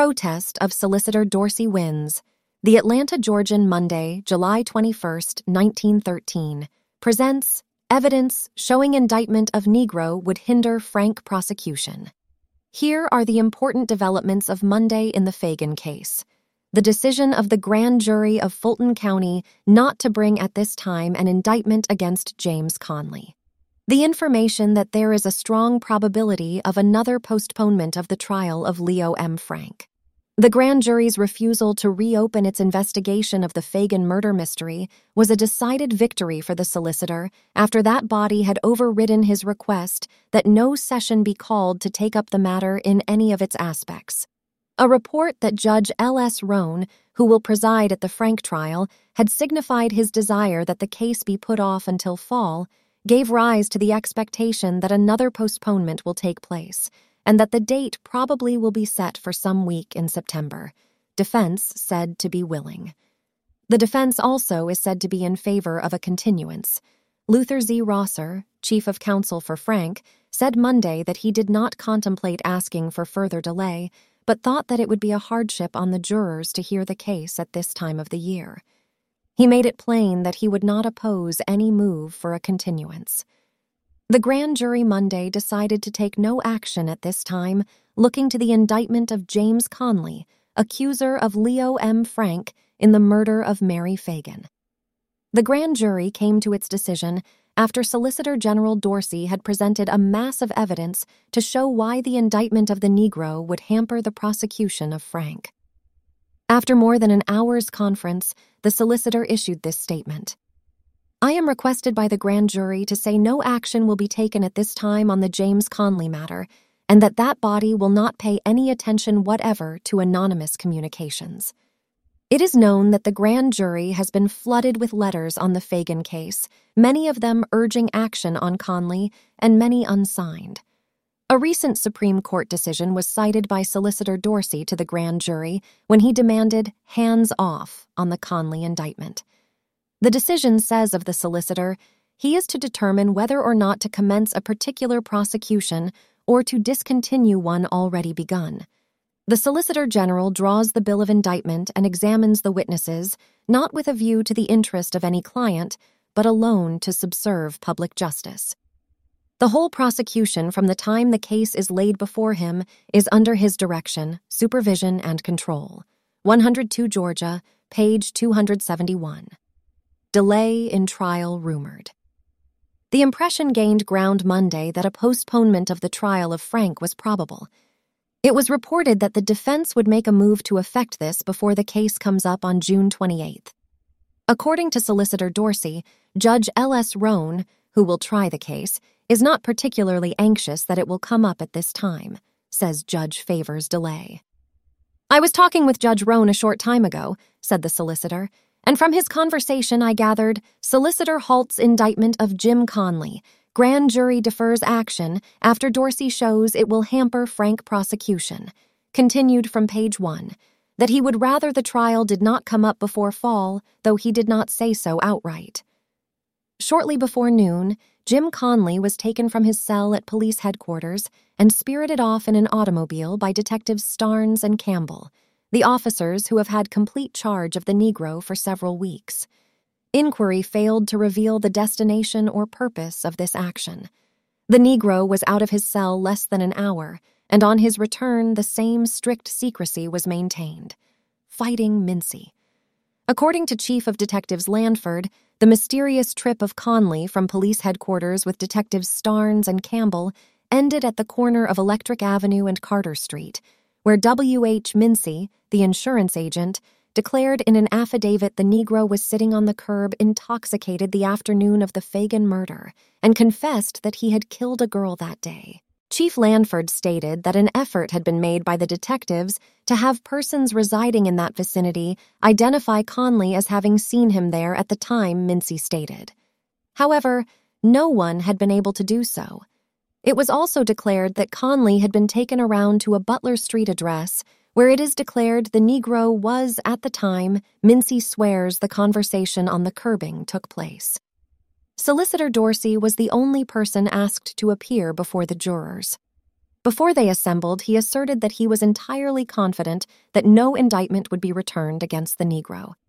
Protest of Solicitor Dorsey Wins. The Atlanta Georgian Monday, July 21, 1913, presents evidence showing indictment of Negro would hinder frank prosecution. Here are the important developments of Monday in the Fagan case. The decision of the grand jury of Fulton County not to bring at this time an indictment against James Conley. The information that there is a strong probability of another postponement of the trial of Leo M. Frank. The grand jury's refusal to reopen its investigation of the Fagan murder mystery was a decided victory for the solicitor after that body had overridden his request that no session be called to take up the matter in any of its aspects. A report that Judge L.S. Roan, who will preside at the Frank trial, had signified his desire that the case be put off until fall, gave rise to the expectation that another postponement will take place, and that the date probably will be set for some week in September. Defense said to be willing. The defense also is said to be in favor of a continuance. Luther Z. Rosser, chief of counsel for Frank, said Monday that he did not contemplate asking for further delay, but thought that it would be a hardship on the jurors to hear the case at this time of the year. He made it plain that he would not oppose any move for a continuance. The grand jury Monday decided to take no action at this time, looking to the indictment of James Conley, accuser of Leo M. Frank in the murder of Mary Fagan. The grand jury came to its decision after Solicitor General Dorsey had presented a mass of evidence to show why the indictment of the Negro would hamper the prosecution of Frank. After more than an hour's conference, the solicitor issued this statement. I am requested by the grand jury to say no action will be taken at this time on the James Conley matter, and that body will not pay any attention whatever to anonymous communications. It is known that the grand jury has been flooded with letters on the Fagan case, many of them urging action on Conley and many unsigned. A recent Supreme Court decision was cited by Solicitor Dorsey to the grand jury when he demanded hands off on the Conley indictment. The decision says of the solicitor, he is to determine whether or not to commence a particular prosecution or to discontinue one already begun. The Solicitor General draws the bill of indictment and examines the witnesses, not with a view to the interest of any client, but alone to subserve public justice. The whole prosecution from the time the case is laid before him is under his direction, supervision, and control. 102 Georgia, page 271. Delay in trial rumored. The impression gained ground Monday that a postponement of the trial of Frank was probable. It was reported that the defense would make a move to effect this before the case comes up on June 28th. According to Solicitor Dorsey, Judge L.S. Roan, who will try the case, is not particularly anxious that it will come up at this time, says Judge Favors delay. I was talking with Judge Roan a short time ago, said the solicitor, and from his conversation I gathered solicitor halts indictment of Jim Conley. Grand jury defers action after Dorsey shows it will hamper frank prosecution. Continued from page 1, that he would rather the trial did not come up before fall, though he did not say so outright. Shortly before noon, Jim Conley was taken from his cell at police headquarters and spirited off in an automobile by Detectives Starnes and Campbell, the officers who have had complete charge of the Negro for several weeks. Inquiry failed to reveal the destination or purpose of this action. The Negro was out of his cell less than an hour, and on his return the same strict secrecy was maintained. Fighting Mincy. According to Chief of Detectives Lanford, the mysterious trip of Conley from police headquarters with Detectives Starnes and Campbell ended at the corner of Electric Avenue and Carter Street, where W.H. Mincy, the insurance agent, declared in an affidavit the Negro was sitting on the curb intoxicated the afternoon of the Fagan murder and confessed that he had killed a girl that day. Chief Lanford stated that an effort had been made by the detectives to have persons residing in that vicinity identify Conley as having seen him there at the time Mincy stated. However, no one had been able to do so. It was also declared that Conley had been taken around to a Butler Street address where it is declared the Negro was at the time Mincy swears the conversation on the curbing took place. Solicitor Dorsey was the only person asked to appear before the jurors. Before they assembled, he asserted that he was entirely confident that no indictment would be returned against the Negro.